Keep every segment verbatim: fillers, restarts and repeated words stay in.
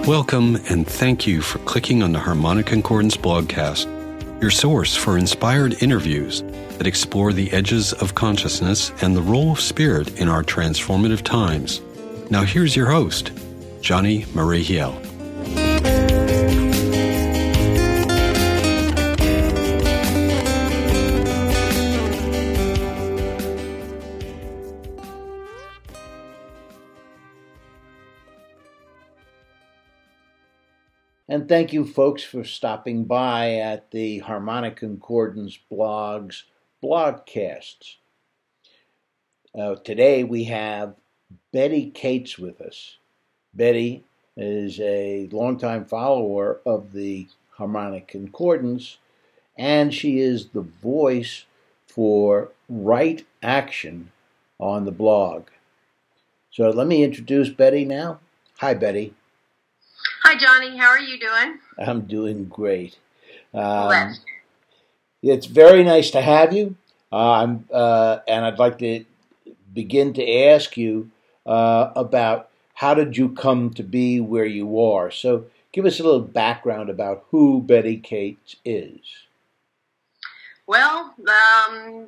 Welcome and thank you for clicking on the Harmonic Concordance blogcast, your source for inspired interviews that explore the edges of consciousness and the role of spirit in our transformative times. Now here's your host, Johnny Marihiel. And thank you, folks, for stopping by at the Harmonic Concordance blog's blogcasts. Uh, today we have Betty Cates with us. Betty is a longtime follower of the Harmonic Concordance, and she is the voice for Right Action on the blog. So let me introduce Betty now. Hi, Betty. Hi, Johnny. How are you doing? I'm doing great. Um, it's very nice to have you. Uh, I'm, uh, and I'd like to begin to ask you uh, about how did you come to be where you are? So give us a little background about who Betty Cates is. Well, um,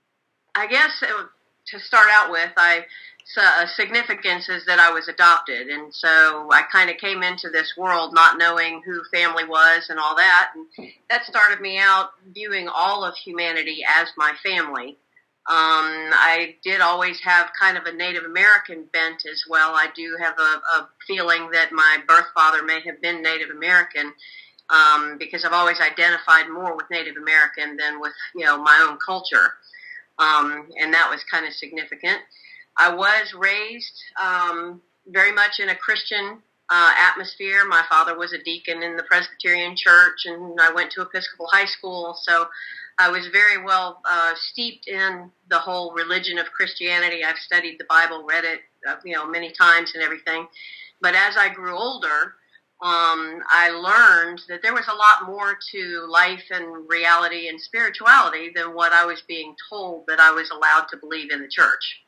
I guess it, to start out with, I So, uh, significance is that I was adopted, and so I kind of came into this world not knowing who family was and all that, and that started me out viewing all of humanity as my family. Um, I did always have kind of a Native American bent as well. I do have a, a feeling that my birth father may have been Native American, um, because I've always identified more with Native American than with, you know, my own culture, um, and that was kind of significant. I was raised um, very much in a Christian uh, atmosphere. My father was a deacon in the Presbyterian Church, and I went to Episcopal High School, so I was very well uh, steeped in the whole religion of Christianity. I've studied the Bible, read it, uh, you know, many times and everything. But as I grew older, um, I learned that there was a lot more to life and reality and spirituality than what I was being told that I was allowed to believe in the church.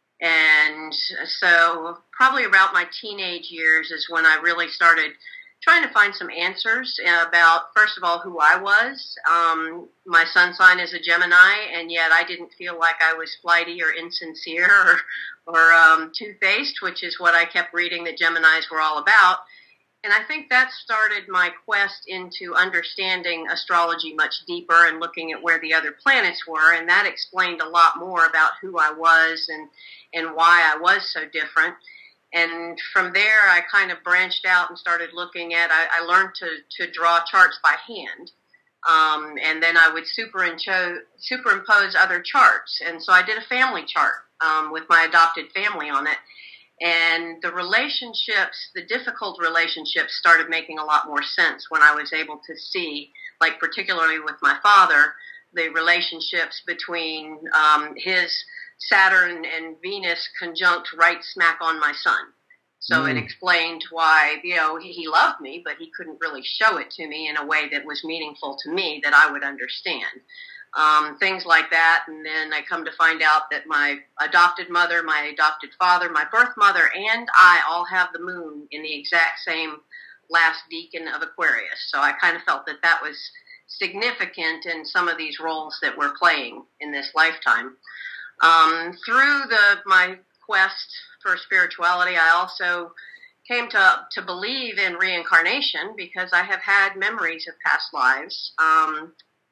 And so probably about my teenage years is when I really started trying to find some answers about, first of all, who I was. Um, my sun sign is a Gemini, and yet I didn't feel like I was flighty or insincere or, or um, two-faced, which is what I kept reading that Geminis were all about. And I think that started my quest into understanding astrology much deeper and looking at where the other planets were, and that explained a lot more about who I was and and why I was so different. And from there, I kind of branched out and started looking at, I, I learned to, to draw charts by hand. Um, and then I would superincho- superimpose other charts. And so I did a family chart um, with my adopted family on it. And the relationships, the difficult relationships started making a lot more sense when I was able to see, like particularly with my father, the relationships between um, his Saturn and Venus conjunct right smack on my sun. So mm. it explained why, you know, he, he loved me, but he couldn't really show it to me in a way that was meaningful to me that I would understand. Um, things like that. And then I come to find out that my adopted mother, my adopted father, my birth mother, and I all have the moon in the exact same last decan of Aquarius. So I kind of felt that that was significant in some of these roles that we're playing in this lifetime. Um, through the my quest for spirituality, I also came to to believe in reincarnation because I have had memories of past lives. Um,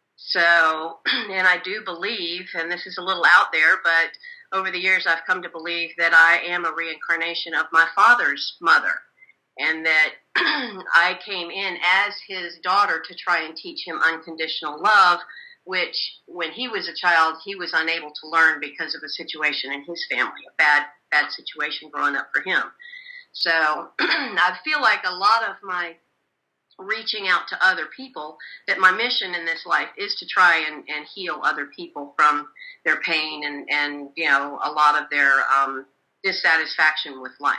so, and I do believe, and this is a little out there, but over the years I've come to believe that I am a reincarnation of my father's mother, and that I came in as his daughter to try and teach him unconditional love, which when he was a child, he was unable to learn because of a situation in his family, a bad, bad situation growing up for him. So I feel like a lot of my reaching out to other people, that my mission in this life is to try and, and heal other people from their pain and, and, you know, a lot of their um, dissatisfaction with life.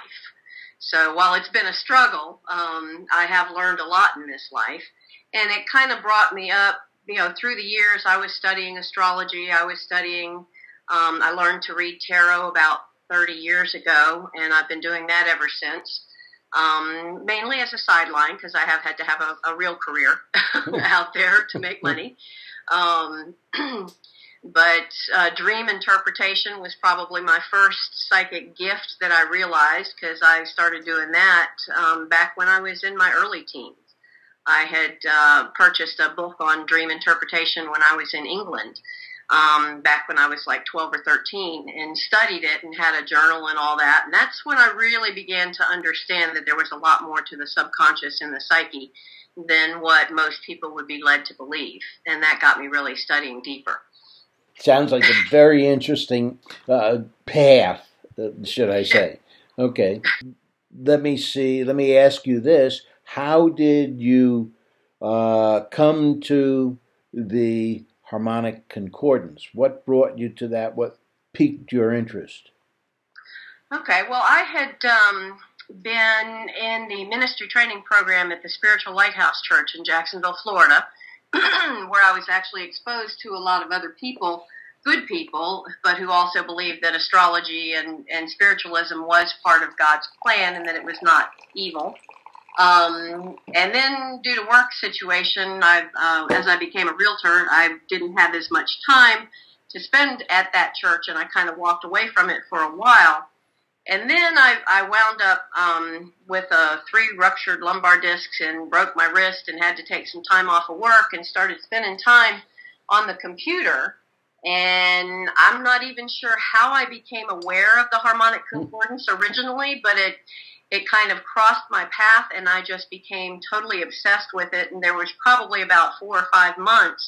So while it's been a struggle, um, I have learned a lot in this life, and it kind of brought me up, you know, through the years. I was studying astrology. I was studying, um, I learned to read tarot about thirty years ago, and I've been doing that ever since. um, mainly as a sideline because I have had to have a, a real career out there to make money. Um, but uh, dream interpretation was probably my first psychic gift that I realized because I started doing that um, back when I was in my early teens. I had uh, purchased a book on dream interpretation when I was in England, um, back when I was like twelve or thirteen, and studied it and had a journal and all that. And that's when I really began to understand that there was a lot more to the subconscious and the psyche than what most people would be led to believe. And that got me really studying deeper. Sounds like a very interesting uh, path, should I say. Okay. Let me see. Let me ask you this. How did you uh, come to the harmonic concordance? What brought you to that? What piqued your interest? Okay, well, I had um, been in the ministry training program at the Spiritual Lighthouse Church in Jacksonville, Florida, where I was actually exposed to a lot of other people, good people, but who also believed that astrology and, and spiritualism was part of God's plan and that it was not evil. Um, and then due to work situation, I, uh, as I became a realtor, I didn't have as much time to spend at that church, and I kind of walked away from it for a while. And then I, I wound up um, with uh, three ruptured lumbar discs and broke my wrist and had to take some time off of work and started spending time on the computer. And I'm not even sure how I became aware of the harmonic concordance originally, but it It kind of crossed my path, and I just became totally obsessed with it. And there was probably about four or five months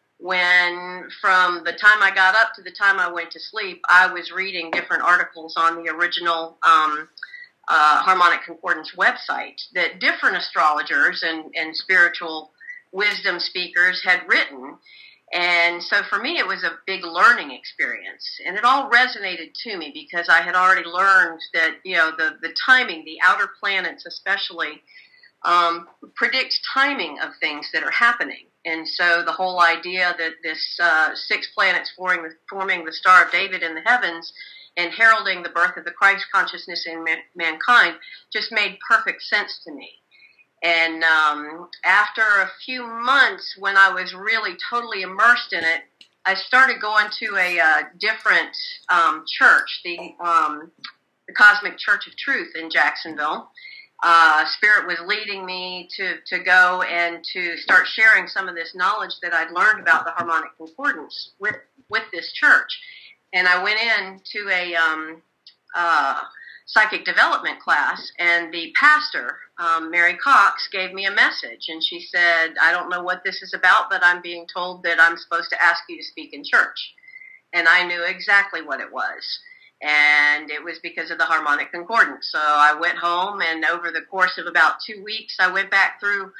when, from the time I got up to the time I went to sleep, I was reading different articles on the original um, uh, Harmonic Concordance website that different astrologers and, and spiritual wisdom speakers had written. And so for me, it was a big learning experience, and it all resonated to me because I had already learned that, you know, the, the timing, the outer planets especially, um, predict timing of things that are happening. And so the whole idea that this uh, six planets forming the, forming the Star of David in the heavens and heralding the birth of the Christ consciousness in man- mankind just made perfect sense to me. And um, after a few months, when I was really totally immersed in it, I started going to a uh, different um, church, the, um, the Cosmic Church of Truth in Jacksonville. Uh, Spirit was leading me to, to go and to start sharing some of this knowledge that I'd learned about the harmonic concordance with, with this church. And I went in to a um, uh, psychic development class, and the pastor, um, Mary Cox, gave me a message, and she said, I don't know what this is about, but I'm being told that I'm supposed to ask you to speak in church. And I knew exactly what it was, and it was because of the harmonic concordance. So I went home, and over the course of about two weeks, I went back through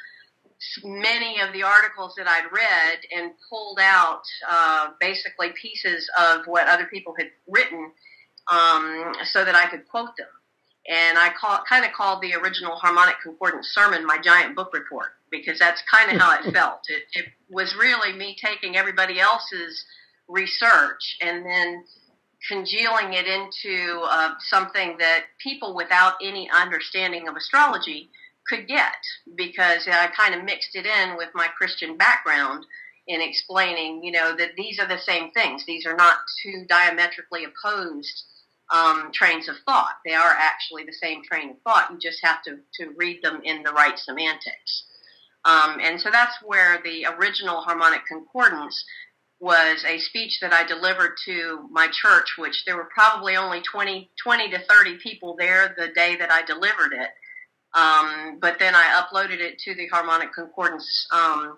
many of the articles that I'd read and pulled out uh, basically pieces of what other people had written, Um, so that I could quote them. And I call, kind of called the original Harmonic Concordance sermon my giant book report, because that's kind of how it felt. It, it was really me taking everybody else's research and then congealing it into uh, something that people without any understanding of astrology could get, because I kind of mixed it in with my Christian background in explaining, you know, that these are the same things. These are not two diametrically opposed Um, trains of thought. They are actually the same train of thought. You just have to, to read them in the right semantics. Um, and so that's where the original Harmonic Concordance was a speech that I delivered to my church, which there were probably only twenty, twenty to thirty people there the day that I delivered it. Um, but then I uploaded it to the Harmonic Concordance um,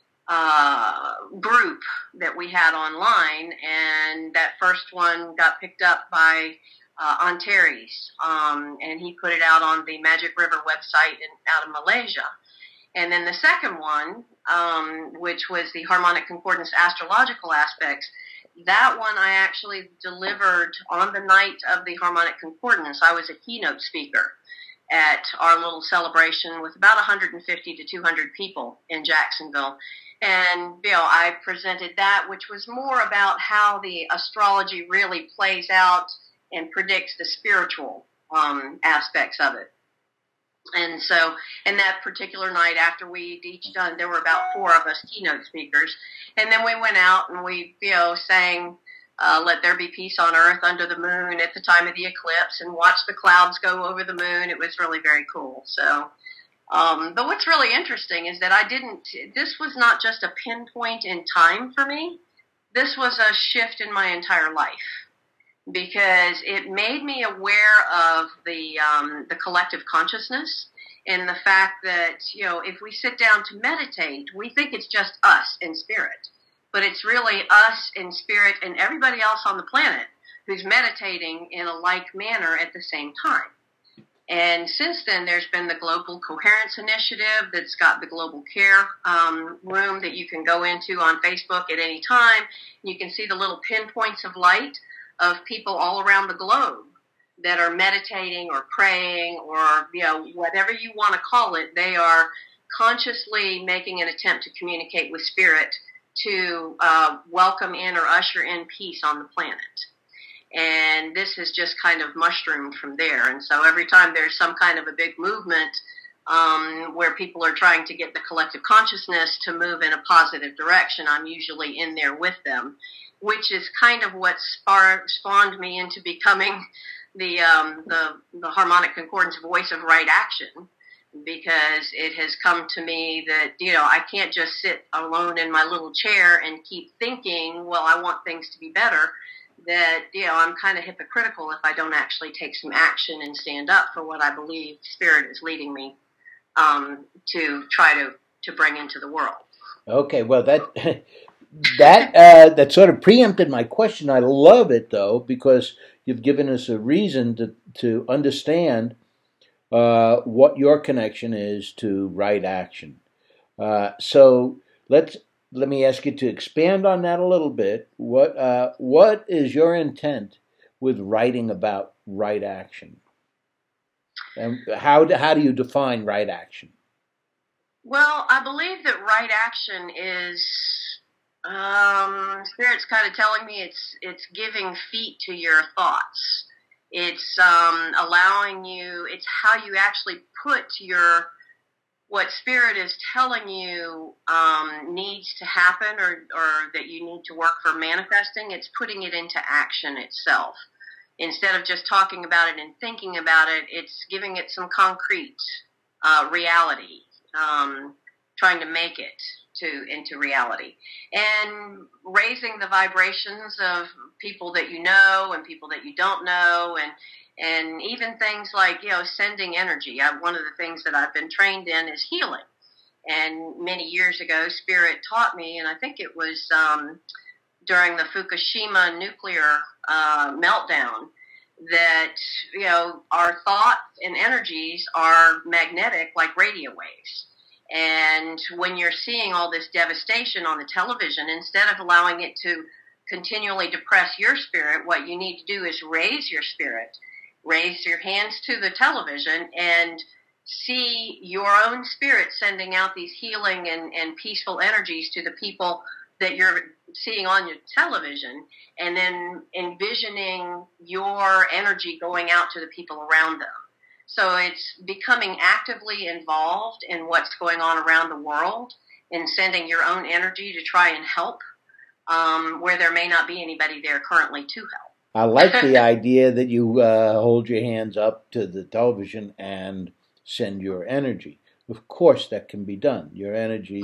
uh, group that we had online, and that first one got picked up by uh, Antares, um, and he put it out on the Magic River website in, out of Malaysia. And then the second one, um, which was the Harmonic Concordance astrological aspects, that one I actually delivered on the night of the Harmonic Concordance. I was a keynote speaker at our little celebration with about one hundred fifty to two hundred people in Jacksonville. And, you know, I presented that, which was more about how the astrology really plays out and predicts the spiritual um, aspects of it. And so, in that particular night, after we'd each done, there were about four of us keynote speakers. And then we went out and we, you know, sang, uh, Let There Be Peace on Earth under the moon at the time of the eclipse, and watched the clouds go over the moon. It was really very cool. So, um, but what's really interesting is that I didn't, this was not just a pinpoint in time for me. This was a shift in my entire life, because it made me aware of the um, the collective consciousness, and the fact that, you know, if we sit down to meditate, we think it's just us in spirit, but it's really us in spirit and everybody else on the planet who's meditating in a like manner at the same time. And since then, there's been the Global Coherence Initiative that's got the Global Care um, room that you can go into on Facebook at any time. You can see the little pinpoints of light of people all around the globe that are meditating or praying, or, you know, whatever you want to call it. They are consciously making an attempt to communicate with spirit to uh, welcome in or usher in peace on the planet. And this has just kind of mushroomed from there. And so every time there's some kind of a big movement um, where people are trying to get the collective consciousness to move in a positive direction, I'm usually in there with them, which is kind of what spar- spawned me into becoming the, um, the the Harmonic Concordance voice of right action, because it has come to me that, you know, I can't just sit alone in my little chair and keep thinking, well, I want things to be better. That, you know, I'm kind of hypocritical if I don't actually take some action and stand up for what I believe Spirit is leading me um, to try to, to bring into the world. Okay, well, that that uh, that sort of preempted my question. I love it, though, because you've given us a reason to, to understand uh, what your connection is to right action. Uh, so let's let me ask you to expand on that a little bit. What uh, what is your intent with writing about right action? And how do, how do you define right action? Well, I believe that right action is, um, Spirit's kind of telling me it's it's giving feet to your thoughts. It's um, allowing you, it's how you actually put your, what Spirit is telling you um, needs to happen, or, or that you need to work for manifesting. It's putting it into action itself. Instead of just talking about it and thinking about it, it's giving it some concrete uh, reality, um, trying to make it to into reality, and raising the vibrations of people that you know and people that you don't know, and and even things like, you know, sending energy. I, one of the things that I've been trained in is healing, and many years ago, Spirit taught me, and I think it was um, during the Fukushima nuclear uh, meltdown, that, you know, our thoughts and energies are magnetic like radio waves. And when you're seeing all this devastation on the television, instead of allowing it to continually depress your spirit, what you need to do is raise your spirit, raise your hands to the television, and see your own spirit sending out these healing and, and peaceful energies to the people that you're seeing on your television, and then envisioning your energy going out to the people around them. So it's becoming actively involved in what's going on around the world, and sending your own energy to try and help um, where there may not be anybody there currently to help. I like the idea that you uh, hold your hands up to the television and send your energy. Of course, that can be done. Your energy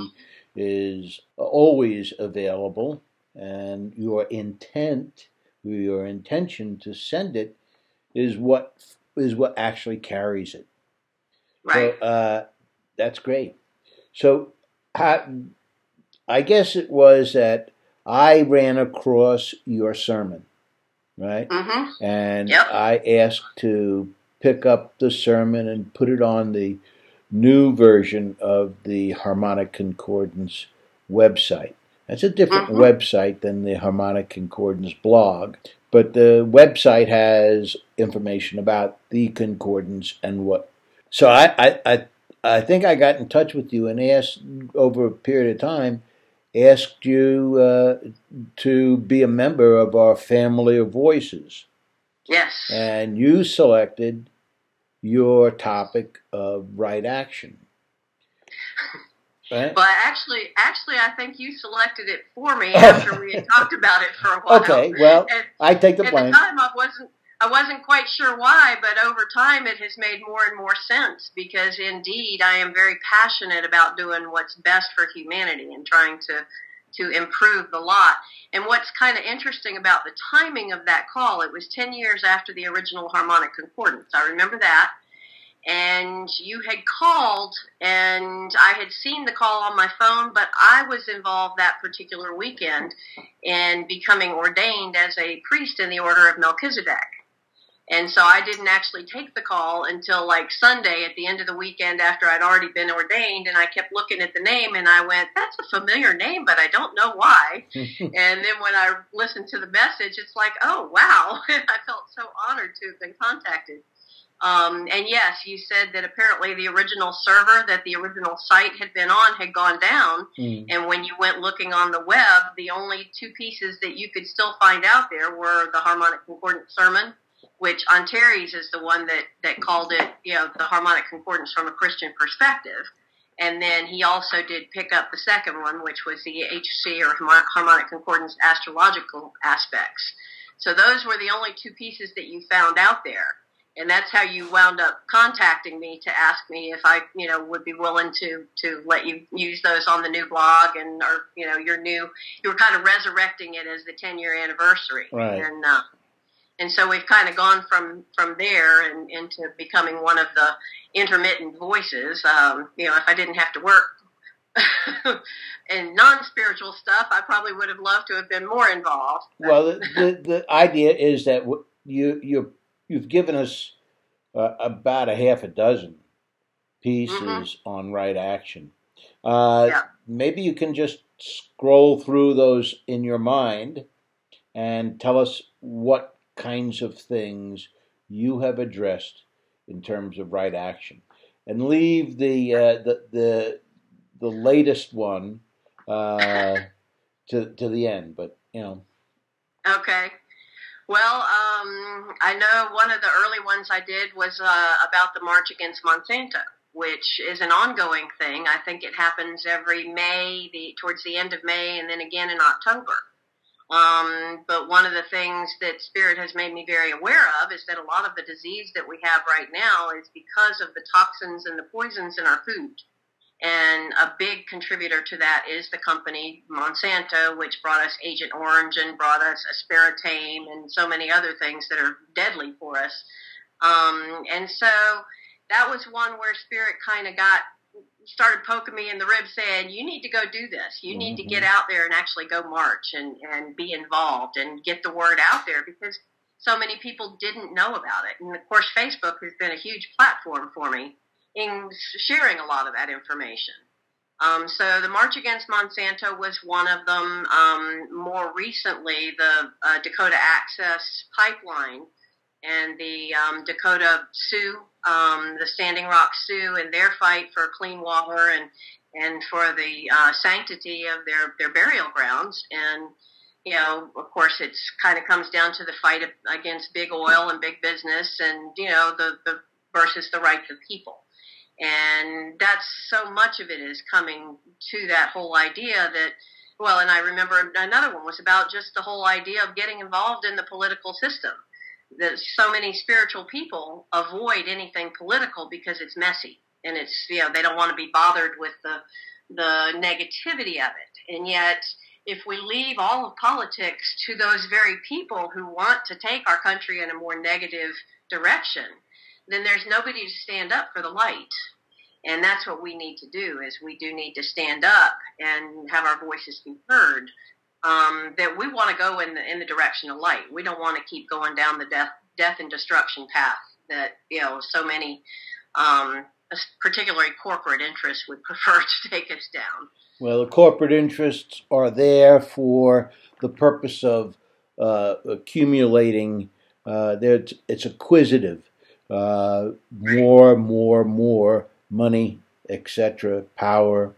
is always available, and your intent, your intention to send it, is what is what actually carries it. Right. So uh, that's great. So I, I guess it was that I ran across your sermon, right? Mm-hmm. And Yep. I asked to pick up the sermon and put it on the new version of the Harmonic Concordance website. That's a different Mm-hmm. website than the Harmonic Concordance blog, but the website has information about the concordance and what. So I, I, I, I think I got in touch with you and asked, over a period of time, asked you uh, to be a member of our family of voices. Yes. And you selected your topic of right action. Right? But actually, actually, I think you selected it for me after we had talked about it for a while. Okay, well, and, I take the blame. At the time, I wasn't, I wasn't quite sure why, but over time, it has made more and more sense because, indeed, I am very passionate about doing what's best for humanity and trying to to improve the lot. And what's kind of interesting about the timing of that call, it was ten years after the original Harmonic Concordance. I remember that. And you had called, and I had seen the call on my phone, but I was involved that particular weekend in becoming ordained as a priest in the Order of Melchizedek. And so I didn't actually take the call until like Sunday at the end of the weekend after I'd already been ordained, and I kept looking at the name, and I went, that's a familiar name, but I don't know why. And then when I listened to the message, it's like, oh, wow. I felt so honored to have been contacted. Um, and yes, you said that apparently the original server that the original site had been on had gone down. Mm. And when you went looking on the web, the only two pieces that you could still find out there were the Harmonic Concordance Sermon, which Antares is the one that, that called it, you know, the Harmonic Concordance from a Christian perspective. And then he also did pick up the second one, which was the H C or Harmonic Concordance astrological aspects. So those were the only two pieces that you found out there. And that's how you wound up contacting me to ask me if I, you know, would be willing to, to let you use those on the new blog and, or, you know, your new, you were kind of resurrecting it as the ten year anniversary. Right. And, uh, and so we've kind of gone from, from there and into becoming one of the intermittent voices. Um, you know, if I didn't have to work and non-spiritual stuff, I probably would have loved to have been more involved. Well, the, the, the idea is that you, you're, You've given us uh, about a half a dozen pieces mm-hmm. on right action. Uh, yeah. Maybe you can just scroll through those in your mind and tell us what kinds of things you have addressed in terms of right action, and leave the uh, the, the the latest one uh, to to the end. But you know, okay. Well, um, I know one of the early ones I did was uh, about the March Against Monsanto, which is an ongoing thing. I think it happens every May, the, towards the end of May, and then again in October. Um, but one of the things that Spirit has made me very aware of is that a lot of the disease that we have right now is because of the toxins and the poisons in our food. And a big contributor to that is the company Monsanto, which brought us Agent Orange and brought us aspartame and so many other things that are deadly for us. Um, and so that was one where Spirit kind of got, started poking me in the ribs saying, you need to go do this. You need mm-hmm. to get out there and actually go march and, and be involved and get the word out there because so many people didn't know about it. And of course, Facebook has been a huge platform for me in sharing a lot of that information. Um, so the March Against Monsanto was one of them. Um, more recently, the uh, Dakota Access Pipeline and the um, Dakota Sioux, um, the Standing Rock Sioux, and their fight for clean water and and for the uh, sanctity of their, their burial grounds. And, you know, of course, it's kind of comes down to the fight against big oil and big business and, you know, the, the versus the rights of people. And that's so much of it is coming to that whole idea that, well, and I remember another one was about just the whole idea of getting involved in the political system. That so many spiritual people avoid anything political because it's messy and it's, you know, they don't want to be bothered with the the negativity of it. And yet, if we leave all of politics to those very people who want to take our country in a more negative direction, then there's nobody to stand up for the light. And that's what we need to do, is we do need to stand up and have our voices be heard, um, that we want to go in the in the direction of light. We don't want to keep going down the death death and destruction path that, you know, so many, um, particularly corporate interests, would prefer to take us down. Well, the corporate interests are there for the purpose of uh, accumulating. Uh, it's acquisitive. Uh, more, more, more money, et cetera, power.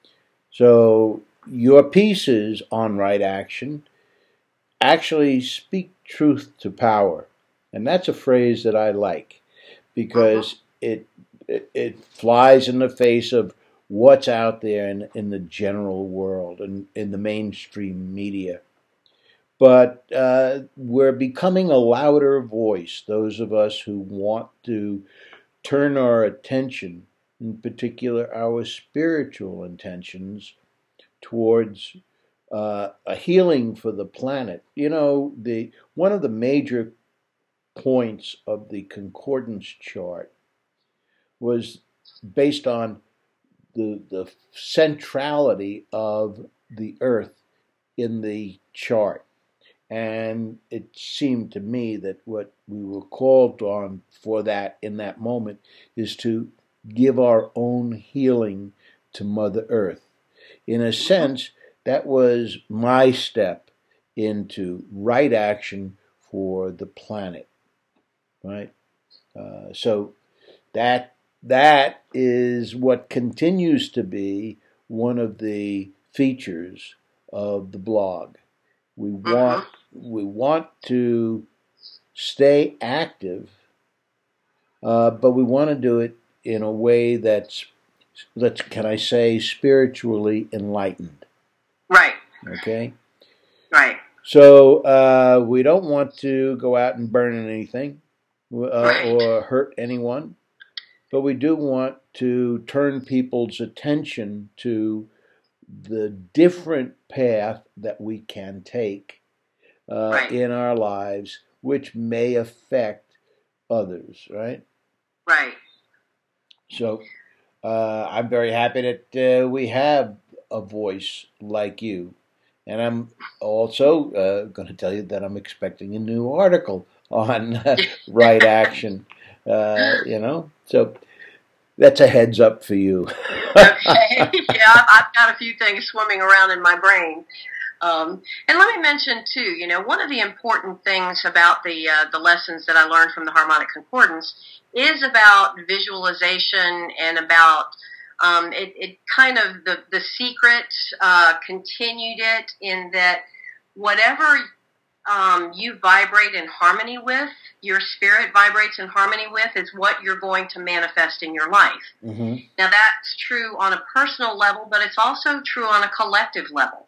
So your pieces on right action actually speak truth to power. And that's a phrase that I like, because it, it it flies in the face of what's out there in, in the general world and in the mainstream media. But uh, we're becoming a louder voice, those of us who want to turn our attention, in particular our spiritual intentions, towards uh, a healing for the planet. You know, the one of the major points of the concordance chart was based on the the centrality of the Earth in the chart. And it seemed to me that what we were called on for that in that moment is to give our own healing to Mother Earth. In a sense, that was my step into right action for the planet, right? Uh, so that that is what continues to be one of the features of the blog. We want we want to stay active, uh, but we want to do it in a way that's, let's can I say, spiritually enlightened. Right. Okay. Right. So uh, we don't want to go out and burn anything uh, right. or hurt anyone, but we do want to turn people's attention to the different path that we can take uh, right. in our lives, which may affect others, right? Right. So uh, I'm very happy that uh, we have a voice like you. And I'm also uh, going to tell you that I'm expecting a new article on uh, right action, uh, you know? So that's a heads up for you. Okay. Yeah, I've got a few things swimming around in my brain. Um, and let me mention, too, you know, one of the important things about the uh, the lessons that I learned from the Harmonic Concordance is about visualization and about um, it, it kind of the, the secret uh, continued it in that whatever um, you vibrate in harmony with, your spirit vibrates in harmony with, is what you're going to manifest in your life. Mm-hmm. Now, that's true on a personal level, but it's also true on a collective level.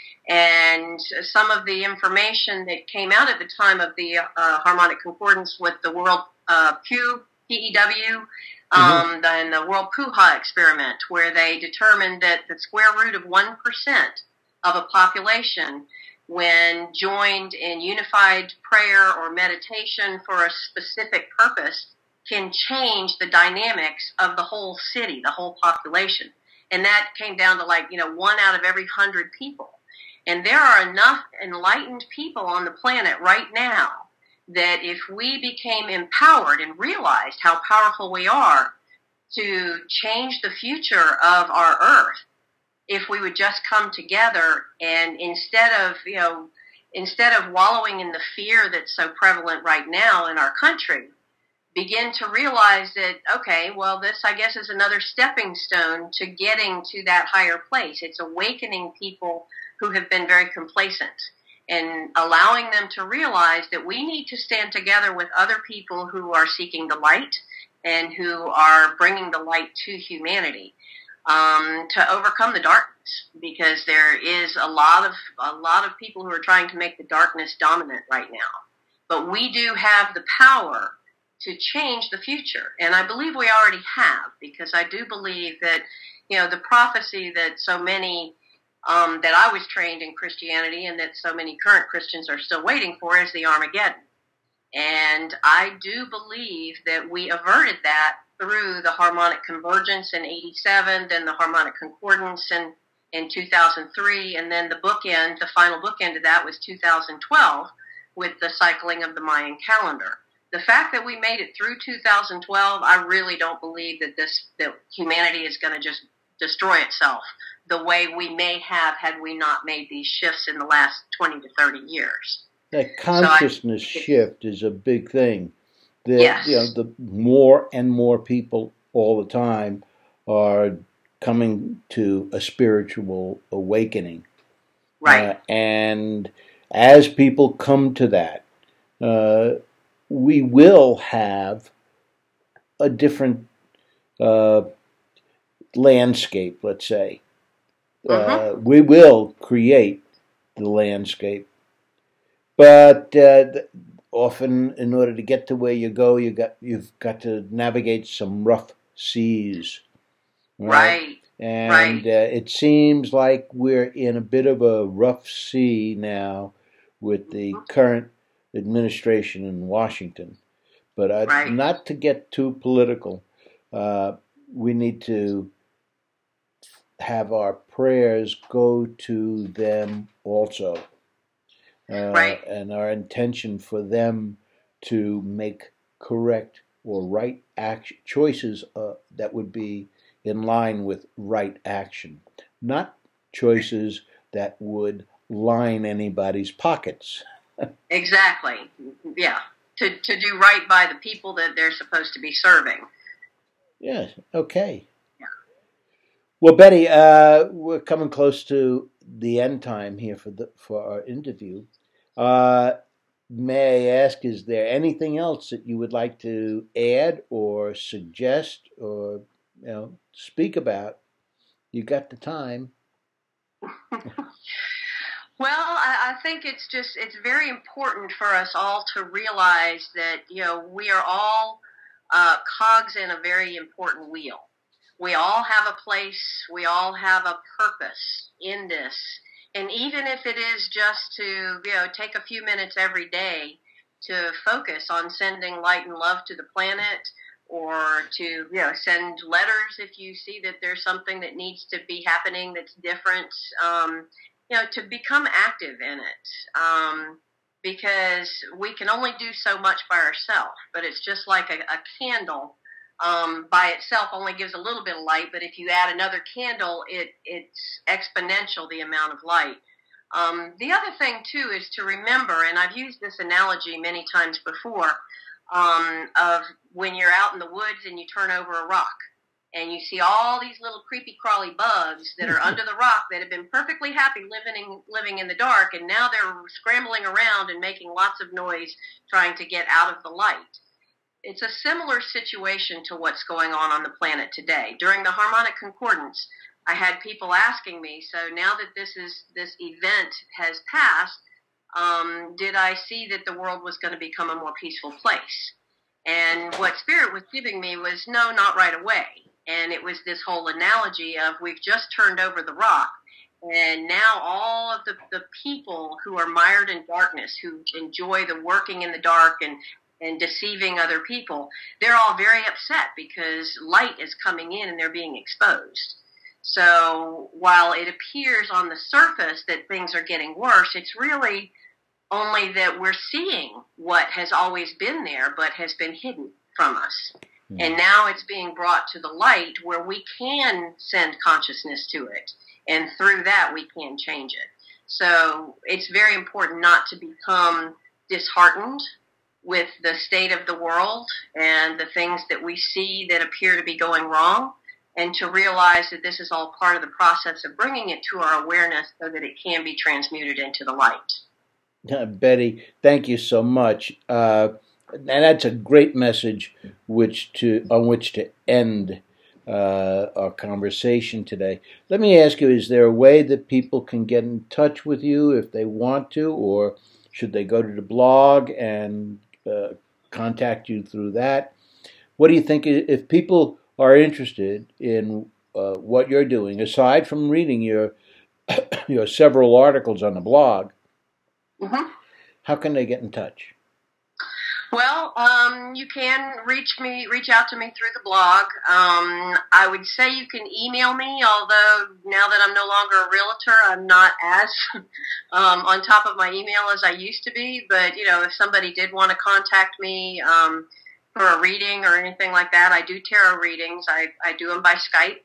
And some of the information that came out at the time of the uh, Harmonic Concordance with the World uh, Pew, P E W, um, mm-hmm. and the World Puha experiment, where they determined that the square root of one percent of a population, when joined in unified prayer or meditation for a specific purpose, can change the dynamics of the whole city, the whole population. And that came down to like, you know, one out of every hundred people. And there are enough enlightened people on the planet right now that if we became empowered and realized how powerful we are to change the future of our earth, if we would just come together and instead of, you know, instead of wallowing in the fear that's so prevalent right now in our country, begin to realize that, okay, well, this, I guess, is another stepping stone to getting to that higher place. It's awakening people who have been very complacent and allowing them to realize that we need to stand together with other people who are seeking the light and who are bringing the light to humanity um, to overcome the darkness, because there is a lot of a lot of people who are trying to make the darkness dominant right now. But we do have the power to change the future, and I believe we already have, because I do believe that, you know, the prophecy that so many Um, that I was trained in Christianity and that so many current Christians are still waiting for is the Armageddon. And I do believe that we averted that through the Harmonic Convergence in eighty-seven, then the Harmonic Concordance in, in two thousand three, and then the bookend, the final bookend of that was two thousand twelve with the cycling of the Mayan calendar. The fact that we made it through two thousand twelve, I really don't believe that this that humanity is going to just destroy itself the way we may have had we not made these shifts in the last twenty to thirty years. That consciousness so I, shift is a big thing. That, yes. You know, the more and more people all the time are coming to a spiritual awakening. Right. Uh, and as people come to that, uh, we will have a different uh, landscape, let's say. Uh, we will create the landscape, but uh, often, in order to get to where you go, you got you've got to navigate some rough seas, right? Right. And Right. uh, it seems like we're in a bit of a rough sea now with the current administration in Washington. But uh, Right. not to get too political, uh, we need to have our prayers go to them also, uh, Right. and our intention for them to make correct or right action choices uh, that would be in line with right action, not choices that would line anybody's pockets. Exactly. Yeah. To to do right by the people that they're supposed to be serving. Yes. Okay. Well, Betty, uh, we're coming close to the end time here for the for our interview. Uh, may I ask, is there anything else that you would like to add or suggest or you know speak about? You got the time. Well, I, I think it's just, it's very important for us all to realize that, you know, we are all uh, cogs in a very important wheel. We all have a place, we all have a purpose in this. And even if it is just to, you know, take a few minutes every day to focus on sending light and love to the planet, or to, you know, send letters if you see that there's something that needs to be happening that's different, um, you know, to become active in it, um, because we can only do so much by ourselves. But it's just like a, a candle um, by itself only gives a little bit of light, but if you add another candle, it it's exponential, the amount of light. Um, the other thing too is to remember, and I've used this analogy many times before, um, of when you're out in the woods and you turn over a rock. And you see all these little creepy crawly bugs that are under the rock that have been perfectly happy living in, living in the dark, and now they're scrambling around and making lots of noise trying to get out of the light. It's a similar situation to what's going on on the planet today. During the Harmonic Concordance, I had people asking me, so now that this is this event has passed, um, did I see that the world was going to become a more peaceful place? And what Spirit was giving me was, no, not right away. And it was this whole analogy of, we've just turned over the rock, and now all of the, the people who are mired in darkness, who enjoy the working in the dark and, and deceiving other people, they're all very upset because light is coming in and they're being exposed. So while it appears on the surface that things are getting worse, it's really only that we're seeing what has always been there but has been hidden from us. And now it's being brought to the light where we can send consciousness to it. And through that, we can change it. So it's very important not to become disheartened with the state of the world and the things that we see that appear to be going wrong, and to realize that this is all part of the process of bringing it to our awareness so that it can be transmuted into the light. Uh, Betty, thank you so much. Uh, And that's a great message which to on which to end uh, our conversation today. Let me ask you, is there a way that people can get in touch with you if they want to, or should they go to the blog and uh, contact you through that? What do you think if people are interested in uh, what you're doing, aside from reading your, your several articles on the blog, Mm-hmm. how can they get in touch? Well, um, you can reach me, reach out to me through the blog. Um, I would say you can email me, although now that I'm no longer a realtor, I'm not as um, on top of my email as I used to be. But, you know, if somebody did want to contact me um, for a reading or anything like that, I do tarot readings. I, I do them by Skype.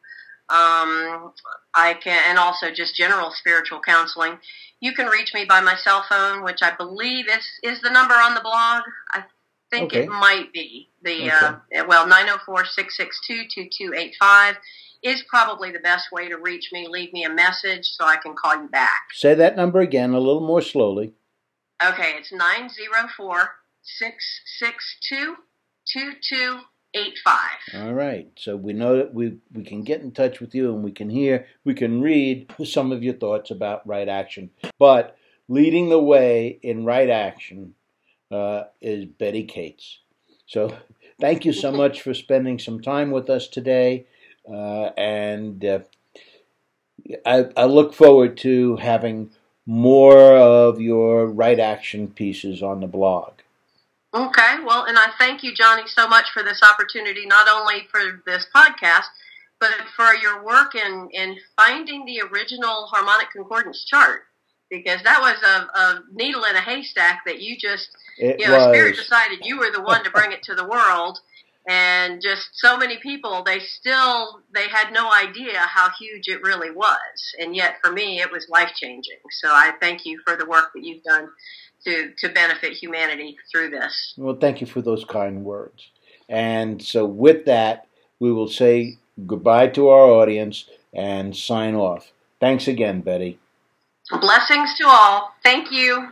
Um, I can, and also just general spiritual counseling. You can reach me by my cell phone, which I believe is, is the number on the blog. I think Okay. it might be. The Okay. uh, well, nine oh four, six six two, two two eight five is probably the best way to reach me. Leave me a message so I can call you back. Say that number again a little more slowly. Okay, it's nine oh four, six six two, two two eight five. All right. So we know that we, we can get in touch with you and we can hear, we can read some of your thoughts about right action. But leading the way in right action uh, is Betty Cates. So thank you so much for spending some time with us today. Uh, and uh, I, I look forward to having more of your right action pieces on the blog. Okay, well, and I thank you, Johnny, so much for this opportunity, not only for this podcast, but for your work in, in finding the original harmonic concordance chart, because that was a, a needle in a haystack that you just, It you know, was. Spirit decided you were the one to bring it to the world, and just so many people, they still, they had no idea how huge it really was, and yet for me, it was life-changing. So I thank you for the work that you've done to, to benefit humanity through this. Well, thank you for those kind words. And so with that, we will say goodbye to our audience and sign off. Thanks again, Betty. Blessings to all. Thank you.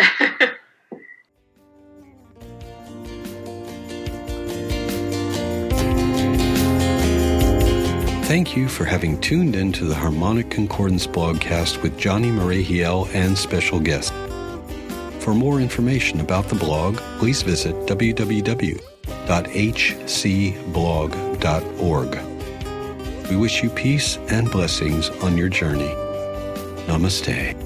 Thank you for having tuned into the Harmonic Concordance blogcast with Johnny Marehiel and special guest. For more information about the blog, please visit w w w dot h c blog dot org. We wish you peace and blessings on your journey. Namaste.